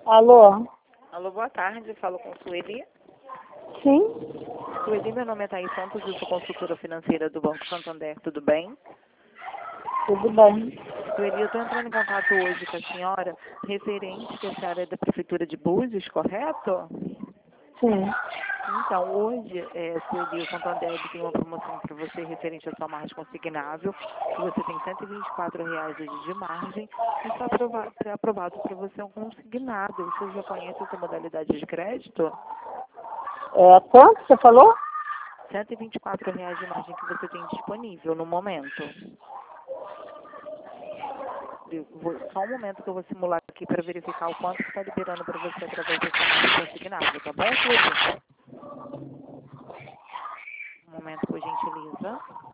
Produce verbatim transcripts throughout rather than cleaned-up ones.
Alô? Alô, boa tarde. Falo com Sueli. Sim? Sueli, meu nome é Thaís Santos, eu sou consultora financeira do Banco Santander. Tudo bem? Tudo bem. Sueli, eu estou entrando em contato hoje com a senhora referente que a senhora é da Prefeitura de Búzios, correto? Sim. Então, hoje, é, Sueli, o Santander ele tem uma promoção para você referente à sua margem consignável, que você tem cento e vinte e quatro reais hoje de margem e está aprovado, é aprovado para você um consignado. Você já conhece essa modalidade de crédito? É, quanto você falou? cento e vinte e quatro reais de margem que você tem disponível no momento. Eu vou- só um momento que eu vou simular aqui para verificar o quanto está liberando para você através dessa margem consignável, tá bom, Sueli? Um momento, por gentileza.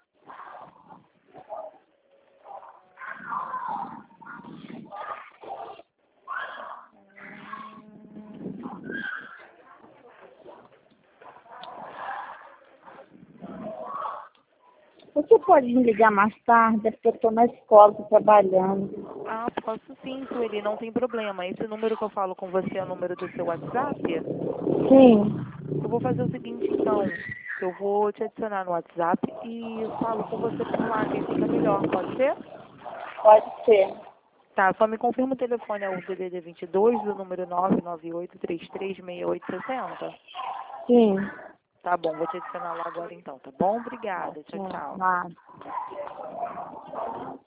Você pode me ligar mais tarde, é porque eu estou na escola, estou trabalhando. Ah, posso sim, Sueli, não tem problema. Esse número que eu falo com você é o número do seu WhatsApp? Sim, Eu vou fazer o seguinte, então. Eu vou te adicionar no WhatsApp e eu falo com você por lá, que aí fica melhor, pode ser? pode ser. Tá, só me confirma o telefone, é o D D D vinte e dois, o número nove nove oito três três seis oito seis zero. Sim. Tá bom, vou te adicionar lá agora então, tá bom? Obrigada, tchau, É, tchau. nada.